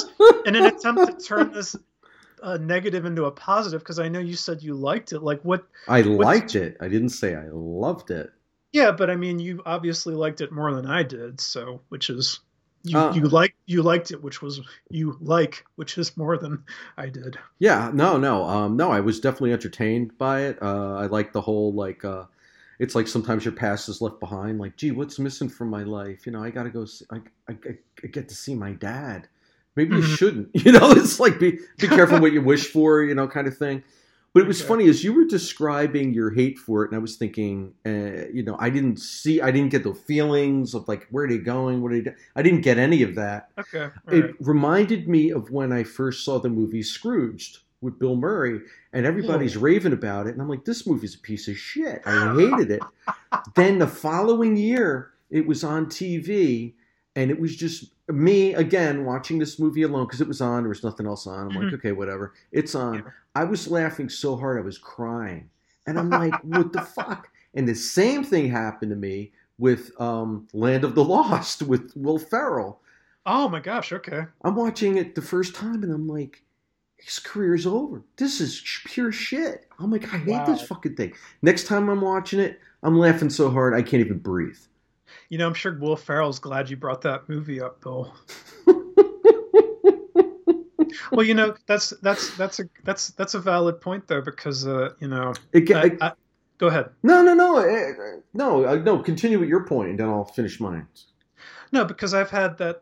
negative into a positive, because I know you said you liked it. Like what? I liked it. I didn't say I loved it. Yeah, but I mean, you obviously liked it more than I did. So, which is you liked it, which is more than I did. Yeah, no. I was definitely entertained by it. I liked the whole it's like sometimes your past is left behind. Like, gee, what's missing from my life? I got to go. I get to see my dad. Maybe you Mhm. shouldn't. It's like be careful what you wish for. Kind of thing. But it was Okay. funny as you were describing your hate for it, and I was thinking, I didn't get the feelings of like, where are they going? What are they? I didn't get any of that. Okay. All It right. reminded me of when I first saw the movie Scrooged with Bill Murray, and everybody's Oh. raving about it, and I'm like, this movie's a piece of shit. I hated it. Then the following year, it was on TV, and it was just me again watching this movie alone because it was on. There was nothing else on. I'm like, Mhm. okay, whatever. It's on. Yeah. I was laughing so hard I was crying, and I'm like, what the fuck? And the same thing happened to me with Land of the Lost with Will Ferrell. Oh my gosh. Okay. I'm watching it the first time, and I'm like, his career's over. This is pure shit. I'm like, I hate this Wow. fucking thing. Next time I'm watching it, I'm laughing so hard I can't even breathe. I'm sure Will Ferrell's glad you brought that movie up, Bill. Well, that's a valid point though, because It, I go ahead. no. Continue with your point, and then I'll finish mine. No, because I've had that.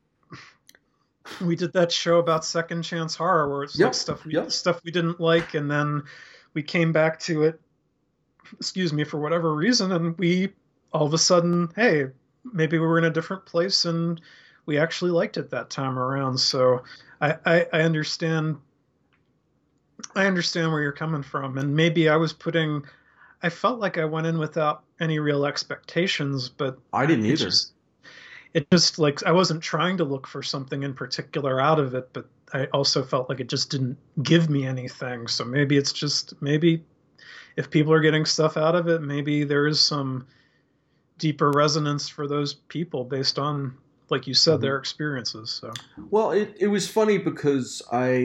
We did that show about second chance horror, where it's like Yep, yep. stuff we didn't like, and then we came back to it. Excuse me, for whatever reason, and we all of a sudden, hey, maybe we were in a different place, and we actually liked it that time around. So I understand. I understand where you're coming from, and maybe I felt like I went in without any real expectations, but I didn't it either. just it just like I wasn't trying to look for something in particular out of it, but I also felt like it just didn't give me anything. So maybe it's just maybe if people are getting stuff out of it, maybe there is some deeper resonance for those people based on, like you said, Mhm. their experiences. So Well, it was funny because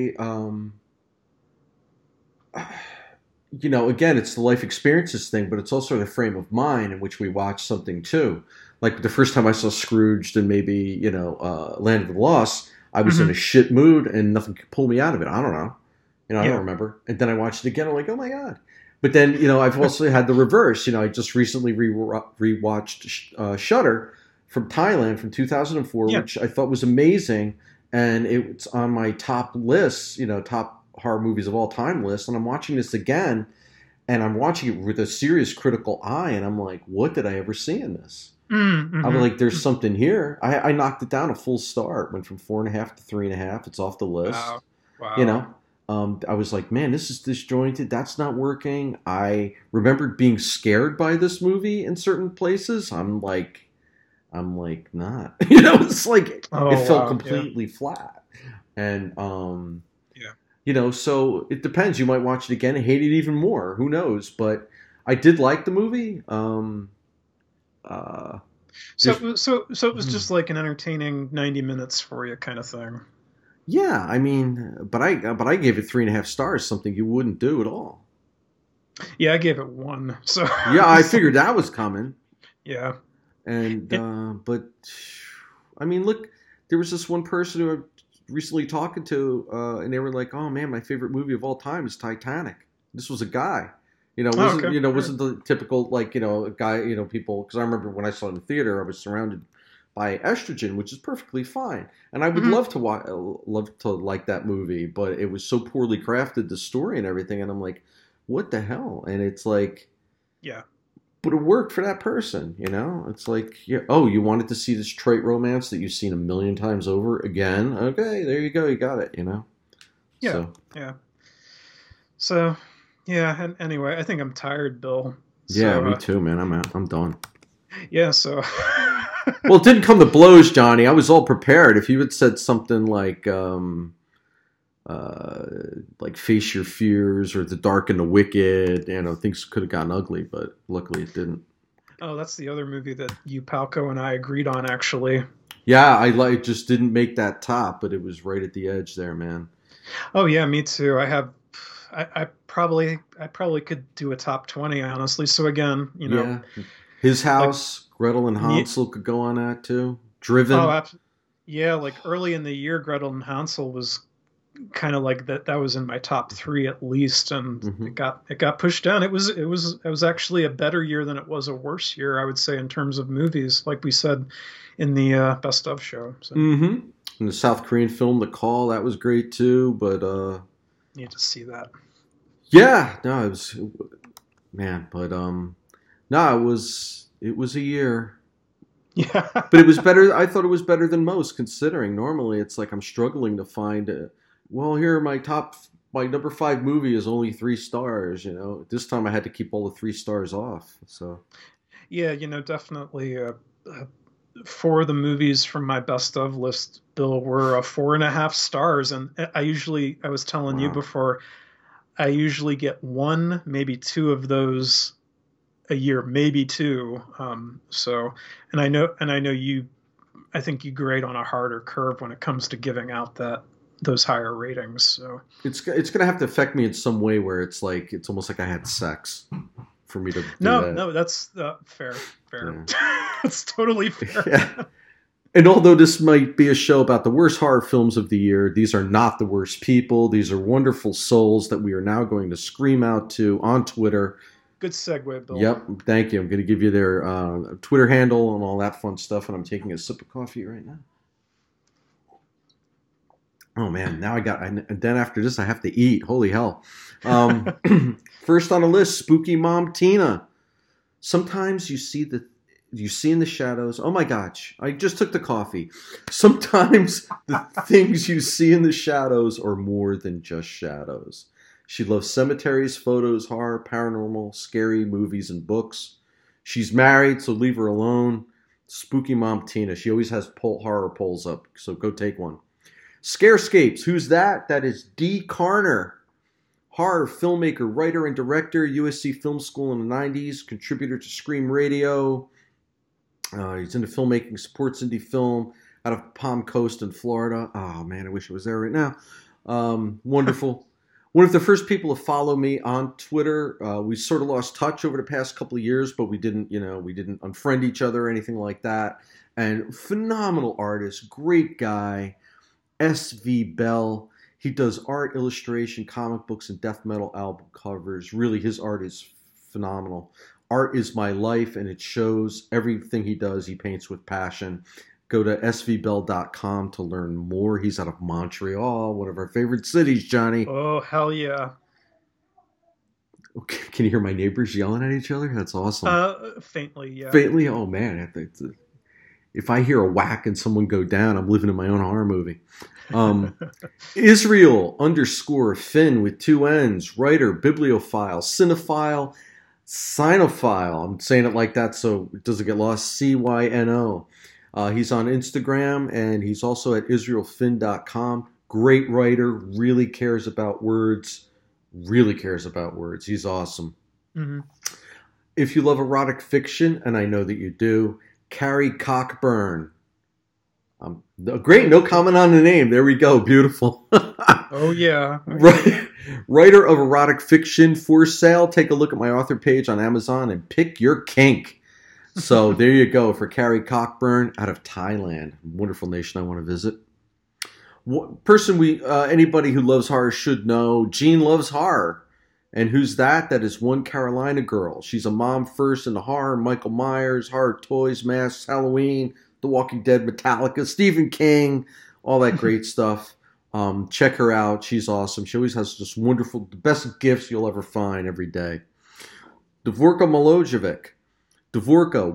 again, it's the life experiences thing, but it's also the frame of mind in which we watch something too. Like the first time I saw Scrooged and maybe, Land of the Lost, I was in Mhm. a shit mood and nothing could pull me out of it. I don't know. I don't Yeah. remember. And then I watched it again. I'm like, oh my God. But then, I've also had the reverse. I just recently rewatched Shudder from Thailand from 2004, Yeah. which I thought was amazing. And it's on my top list, top horror movies of all time list. And I'm watching this again, and I'm watching it with a serious critical eye. And I'm like, what did I ever see in this? I was Mm-hmm. like, there's something here. I knocked it down a full star. It went from 4.5 to 3.5. It's off the list. Wow. You Wow. know, I was like, man, this is disjointed. That's not working. I remembered being scared by this movie in certain places. I'm like, not. It's like it Oh felt wow. Yeah. completely flat. And Yeah. so it depends. You might watch it again and hate it even more. Who knows? But I did like the movie. Uh, there's So it was just like an entertaining 90 minutes for you kind of thing. Yeah, I mean, but I gave it 3.5 stars, something you wouldn't do at all. Yeah, I gave it one. So Yeah, I figured that was coming, yeah. and It, but I mean, look, there was this one person who I was recently talking to, and they were like, "Oh man, my favorite movie of all time is Titanic." This was a guy, oh, okay. All right. wasn't the typical like a guy, people. Because I remember when I saw it in the theater, I was surrounded by estrogen, which is perfectly fine. And I would Mhm. love to like that movie, but it was so poorly crafted, the story and everything. And I'm like, what the hell? And it's like, Yeah. but it worked for that person, It's like, yeah, oh, you wanted to see this trite romance that you've seen a million times over again? Okay, there you go, you got it. Yeah. So Yeah. So yeah. And anyway, I think I'm tired, Bill. yeah, So me too, man. I'm out. I'm done. yeah. So Well, it didn't come to blows, Johnny. I was all prepared. If you had said something uh, like Face Your Fears or The Dark and the Wicked, things could have gotten ugly, but luckily it didn't. oh, that's the other movie that you, Palco, and I agreed on actually. Yeah, I just didn't make that top, but it was right at the edge there, man. Oh yeah, me too. I probably could do a top 20 honestly. So again, Yeah, His like House, Gretel and me, Hansel could go on that too. oh, Driven. yeah, like early in the year, Gretel and Hansel was kind of like that was in my top 3 at least, and Mm-hmm. it got pushed down. It was actually a better year than it was a worse year, I would say, in terms of movies, like we said in the best of show. So Mm-hmm. And the South Korean film, The Call, that was great too. But need to see that. yeah, no, it was man. But no, it was a year. Yeah. But it was better. I thought it was better than most, considering normally it's like I'm struggling to find. Well, here my number 5 movie is only 3 stars. This time I had to keep all the 3 stars off. So Yeah, definitely. For the movies from my best of list, Bill, were 4.5 stars, and I was telling you wow. before, I usually get 1, maybe 2 of those a year, maybe 2. And I know you. I think you grade on a harder curve when it comes to giving out those higher ratings. So It's gonna have to affect me in some way where it's almost like I had sex for me to do that. no, that's fair. Yeah. That's totally fair. Yeah. And although this might be a show about the worst horror films of the year, these are not the worst people. These are wonderful souls that we are now going to scream out to on Twitter. Good segue, Bill. Yep, thank you. I'm going to give you their Twitter handle and all that fun stuff, and I'm taking a sip of coffee right now. Oh man, now and then after this I have to eat. Holy hell. First on the list, Spooky Mom Tina. Sometimes you see in the shadows. Oh my gosh, I just took the coffee. Sometimes the things you see in the shadows are more than just shadows. She loves cemeteries, photos, horror, paranormal, scary movies, and books. She's married, so leave her alone. Spooky Mom Tina. She always has horror polls up, so go take one. Scarescapes. Who's that? That is Dee Carner. Horror filmmaker, writer, and director. USC Film School in the 90s. Contributor to Scream Radio. He's into filmmaking, supports indie film out of Palm Coast in Florida. Oh, man, I wish I was there right now. Wonderful. One of the first people to follow me on Twitter. We sort of lost touch over the past couple of years, but we didn't unfriend each other or anything like that. And phenomenal artist, great guy, S.V. Bell. He does art, illustration, comic books, and death metal album covers. Really, his art is phenomenal. Art is my life, and it shows. Everything he does, he paints with passion. Go to svbell.com to learn more. He's out of Montreal, one of our favorite cities, Johnny. Oh, hell yeah. Okay, can you hear my neighbors yelling at each other? That's awesome. Faintly, yeah. Faintly? Oh, man. If I hear a whack and someone go down, I'm living in my own horror movie. Israel_Finn with 2 N's. Writer, bibliophile, cinephile, cynophile. I'm saying it like that so it doesn't get lost. CYNO. He's on Instagram, and he's also at israelfinn.com. Great writer, really cares about words. He's awesome. Mm-hmm. If you love erotic fiction, and I know that you do, Carrie Cockburn. Great, no comment on the name. There we go, beautiful. Oh, yeah. Writer of erotic fiction for sale. Take a look at my author page on Amazon and pick your kink. So there you go for Carrie Cockburn out of Thailand. Wonderful nation I want to visit. Anybody who loves horror should know. Jean loves horror. And who's that? That is One Carolina Girl. She's a mom first into horror. Michael Myers, horror toys, masks, Halloween, The Walking Dead, Metallica, Stephen King, all that great stuff. Check her out. She's awesome. She always has just wonderful, the best gifts you'll ever find every day. Dvorka Milojevic. Dvorka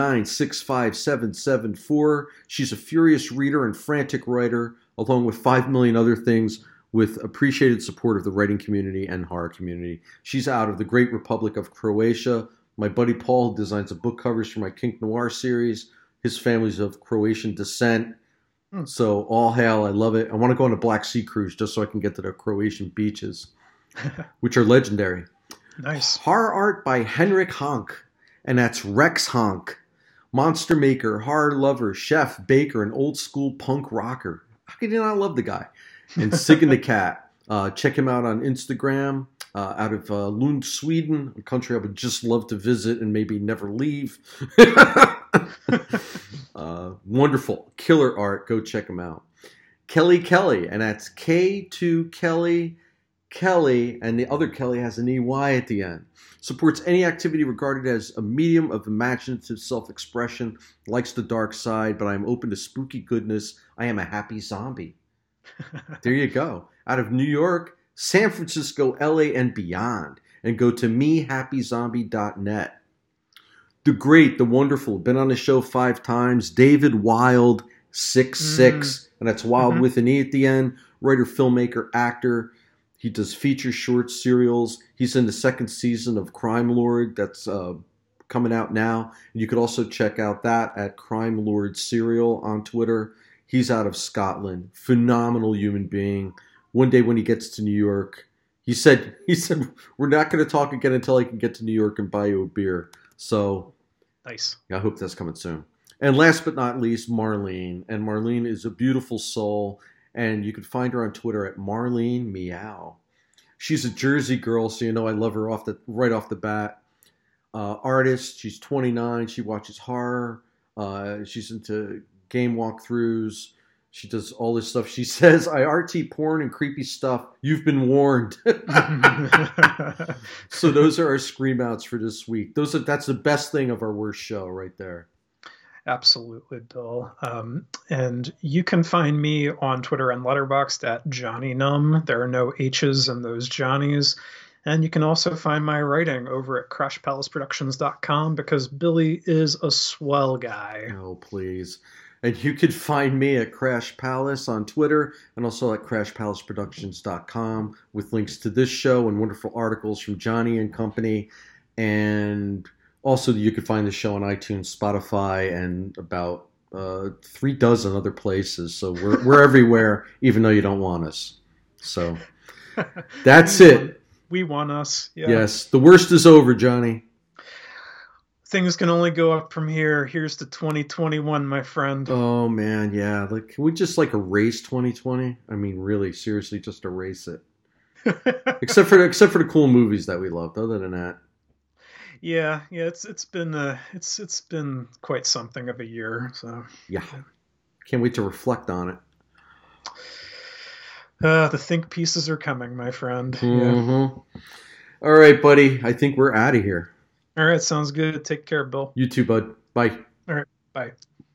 1965774. She's a furious reader and frantic writer, along with 5 million other things, with appreciated support of the writing community and horror community. She's out of the Great Republic of Croatia. My buddy Paul designs the book covers for my Kink Noir series. His family's of Croatian descent. So all hail, I love it. I want to go on a Black Sea cruise just so I can get to the Croatian beaches, which are legendary. Nice. Horror art by Henrik Honk. And that's Rex Honk. Monster maker, horror lover, chef, baker, and old school punk rocker. How could you not love the guy? And Sig and the Cat. Check him out on Instagram. Out of Lund, Sweden, a country I would just love to visit and maybe never leave. Wonderful. Killer art. Go check him out. Kelly Kelly, and that's K2 Kelly Kelly, and the other Kelly has an EY at the end. Supports any activity regarded as a medium of imaginative self-expression, likes the dark side, but I am open to spooky goodness. I am a happy zombie. There you go. Out of New York, San Francisco, LA, and beyond. And go to mehappyzombie.net. The great, the wonderful, been on the show 5 times, David Wild, 6'6", and that's Wild with an E at the end. Writer, filmmaker, actor. He does feature short serials. He's in the 2nd season of Crime Lord. That's coming out now. And you could also check out that at Crime Lord Serial on Twitter. He's out of Scotland. Phenomenal human being. One day when he gets to New York, he said, we're not going to talk again until I can get to New York and buy you a beer. So nice. I hope that's coming soon. And last but not least, Marlene. And Marlene is a beautiful soul. And you can find her on Twitter at Marlene Meow. She's a Jersey girl, so you know I love her right off the bat. Artist, she's 29. She watches horror. She's into game walkthroughs. She does all this stuff. She says, I RT porn and creepy stuff. You've been warned. So those are our scream outs for this week. That's the best thing of our worst show right there. Absolutely, Bill. And you can find me on Twitter and Letterboxd at Johnny Numb. There are no H's in those Johnnies. And you can also find my writing over at CrashPalaceProductions.com because Billy is a swell guy. Oh, please. And you can find me at Crash Palace on Twitter and also at CrashPalaceProductions.com with links to this show and wonderful articles from Johnny and company. And also, you can find the show on iTunes, Spotify, and about 3 dozen other places. So we're everywhere, even though you don't want us. So that's it. We want us. Yeah. Yes. The worst is over, Johnny. Things can only go up from here. Here's to 2021, my friend. Oh, man. Yeah. Like, can we just erase 2020? I mean, really, seriously, just erase it. except for the cool movies that we loved. Other than that. Yeah, it's been quite something of a year. So yeah, can't wait to reflect on it. The think pieces are coming, my friend. Mm-hmm. Yeah. All right, buddy. I think we're out of here. All right, sounds good. Take care, Bill. You too, bud. Bye. All right, bye.